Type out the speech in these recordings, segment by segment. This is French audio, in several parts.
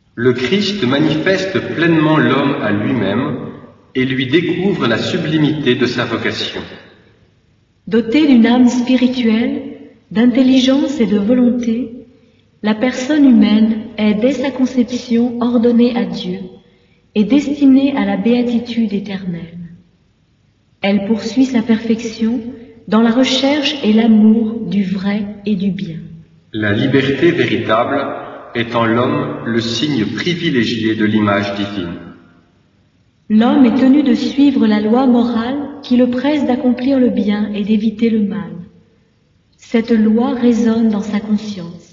Le Christ manifeste pleinement l'homme à lui-même et lui découvre la sublimité de sa vocation. Dotée d'une âme spirituelle, d'intelligence et de volonté, la personne humaine est dès sa conception ordonnée à Dieu et destinée à la béatitude éternelle. Elle poursuit sa perfection dans la recherche et l'amour du vrai et du bien. La liberté véritable est en l'homme le signe privilégié de l'image divine. L'homme est tenu de suivre la loi morale qui le presse d'accomplir le bien et d'éviter le mal. Cette loi résonne dans sa conscience.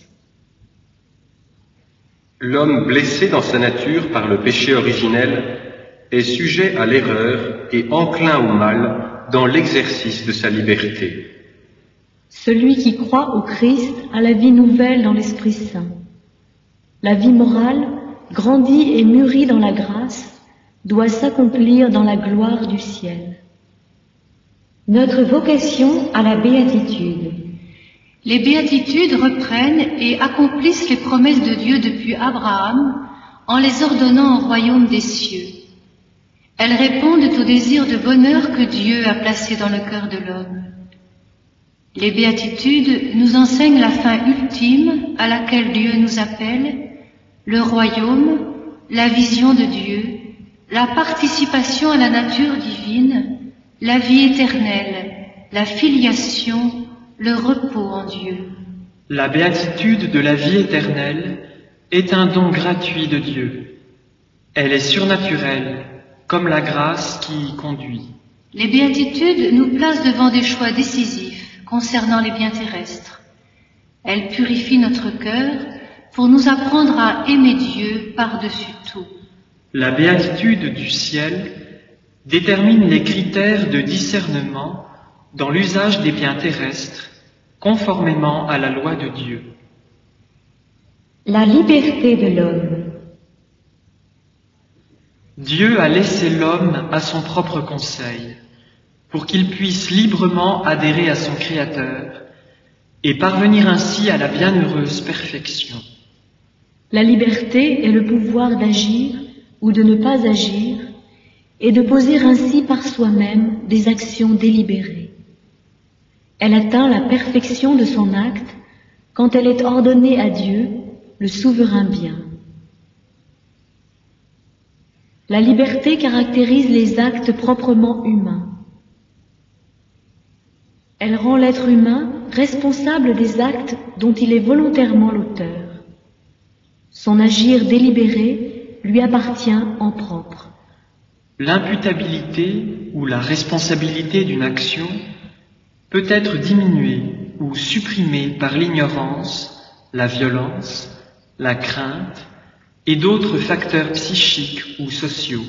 L'homme blessé dans sa nature par le péché originel est sujet à l'erreur et enclin au mal dans l'exercice de sa liberté. Celui qui croit au Christ a la vie nouvelle dans l'Esprit Saint. La vie morale, grandie et mûrie dans la grâce, doit s'accomplir dans la gloire du ciel. Notre vocation à la béatitude. Les béatitudes reprennent et accomplissent les promesses de Dieu depuis Abraham en les ordonnant au royaume des cieux. Elles répondent au désir de bonheur que Dieu a placé dans le cœur de l'homme. Les béatitudes nous enseignent la fin ultime à laquelle Dieu nous appelle, le royaume, la vision de Dieu, la participation à la nature divine, la vie éternelle, la filiation, le repos en Dieu. La béatitude de la vie éternelle est un don gratuit de Dieu. Elle est surnaturelle, comme la grâce qui y conduit. Les béatitudes nous placent devant des choix décisifs concernant les biens terrestres. Elles purifient notre cœur pour nous apprendre à aimer Dieu par-dessus tout. La béatitude du ciel détermine les critères de discernement dans l'usage des biens terrestres, conformément à la loi de Dieu. La liberté de l'homme. Dieu a laissé l'homme à son propre conseil, pour qu'il puisse librement adhérer à son Créateur et parvenir ainsi à la bienheureuse perfection. La liberté est le pouvoir d'agir ou de ne pas agir et de poser ainsi par soi-même des actions délibérées. Elle atteint la perfection de son acte quand elle est ordonnée à Dieu, le souverain bien. La liberté caractérise les actes proprement humains. Elle rend l'être humain responsable des actes dont il est volontairement l'auteur. Son agir délibéré lui appartient en propre. L'imputabilité ou la responsabilité d'une action peut être diminuée ou supprimée par l'ignorance, la violence, la crainte et d'autres facteurs psychiques ou sociaux.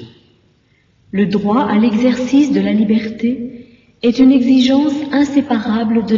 Le droit à l'exercice de la liberté est une exigence inséparable de